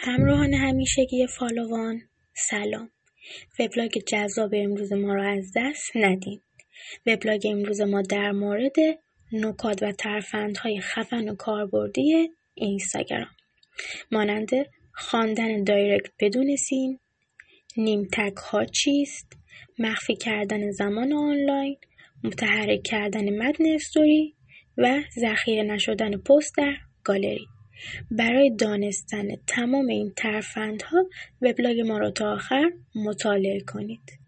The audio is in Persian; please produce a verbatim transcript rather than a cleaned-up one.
همراهان همیشگی فالوان، سلام. وبلاگ جذاب امروز ما را از دست ندین. وبلاگ امروز ما در مورد نکات و ترفندهای خفن و کاربردی اینستاگرام مانند خواندن دایرکت بدون سین، نیم تگ ها چیست، مخفی کردن زمان آنلاین، متحرک کردن متن استوری و ذخیره نشدن پست در گالری. برای دانستن تمام این ترفندها وبلاگ ما را تا آخر مطالعه کنید.